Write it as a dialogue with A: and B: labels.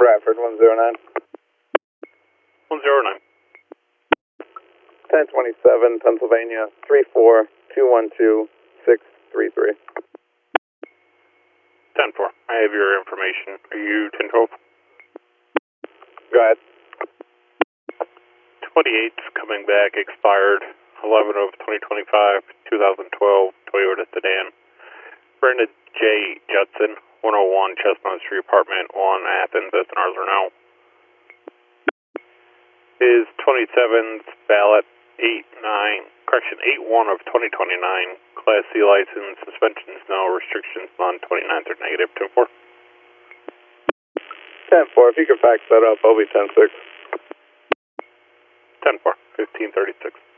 A: Bradford 109.
B: 109.
A: 1027, Pennsylvania 34212-633.
B: 10-4. I have your information. Are you 1012?
A: Go ahead.
B: 28's coming back, expired 11 of 2025, 2012 Toyota sedan. Brandon J. Judson, 101 Chestnut Street, apartment 1, Athens, SNRs are now. Is 27's ballot 81 of 2029, Class C license, suspensions no, restrictions none, 29s are negative, 10-4.
A: 10-4, if you could fax that up, I'll be 10-6.
B: 10-4, 1536.